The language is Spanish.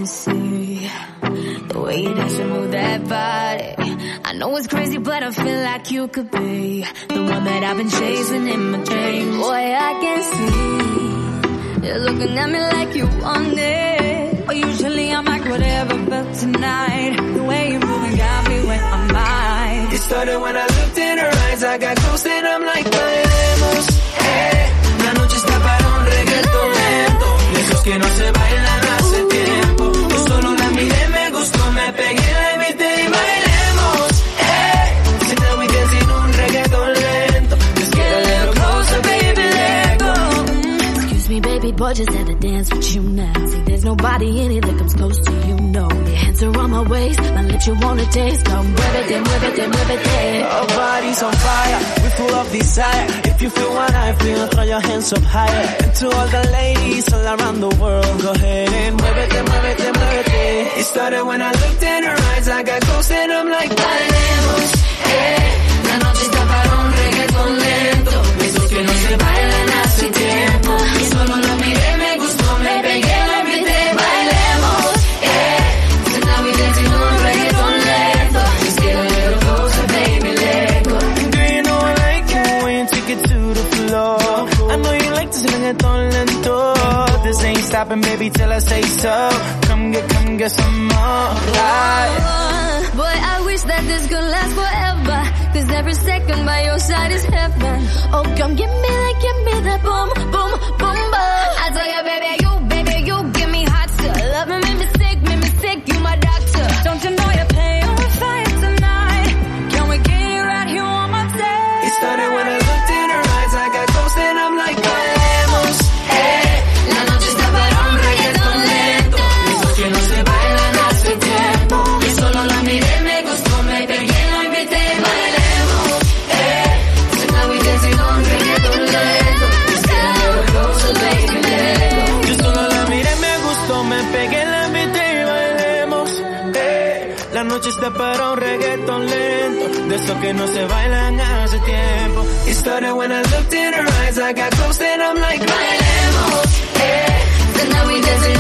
can see the way you dance and move that body. I know it's crazy, but I feel like you could be the one that I've been chasing in my dreams. Boy, I can see you're looking at me like you want it. But usually I'm like whatever, but tonight the way you're moving got me where I'm at. It started when I looked in her eyes. I got close and I'm like, bailemos, la noche está para un reggaetón lento, de esos que no se bailan hace tiempo. Yo solo la miré, me gustó, me pegué, la invité y bailemos, so now we dancing un reggaetón lento. Let's get a little closer, baby, let go. Excuse me, baby boy, just had to dance with you now. See, there's nobody in it that comes close to you, no. Your hands are on my waist, my lips you wanna taste. Come muévete, muévete, muévete. Our bodies on fire, we full of desire. If you feel what I feel, throw your hands up higher. And to all the ladies all around the world, go ahead and muévete, muévete, muévete. It started when I looked in her eyes. I got close and I'm like, bailemos, la noche está para un reggaetón lento, esos que no se bailan hace tiempo. Y solo lo miré, me gustó, me pegué, la invité, bailemos, so now we dancing un reggaetón lento. Just get a little closer, baby, let go. Do you know I like it when you take it to the floor? I know you like this reggaetón lento. This ain't stopping, baby, till I say so. Come get some more. Boy, I wish that this could last forever, 'cause every second by your side is heaven. Oh, come give me that boom, boom, boom, boom. I tell you, baby, you give me hot stuff. Love me, make me sick, you my doctor. Don't you know you're paying with fire tonight? Can we get you right here on my day? It started when I looked in her eyes. I got close and I'm like, bailemos, la noche está para un reggaetón lento, esos que no se bailan hace tiempo. Y solo la miré, me gustó, me pegué, la invité, bailemos, so now we dancing on reggaetón lento. Just get a little closer, baby, let go. Yo solo la miré, me gustó, me pegué, la invité y bailemos, la noche está para un reggaetón lento, de esos que no se bailan hace tiempo. It started when I looked in her eyes. I got close and I'm like, bailemos, so now we dancing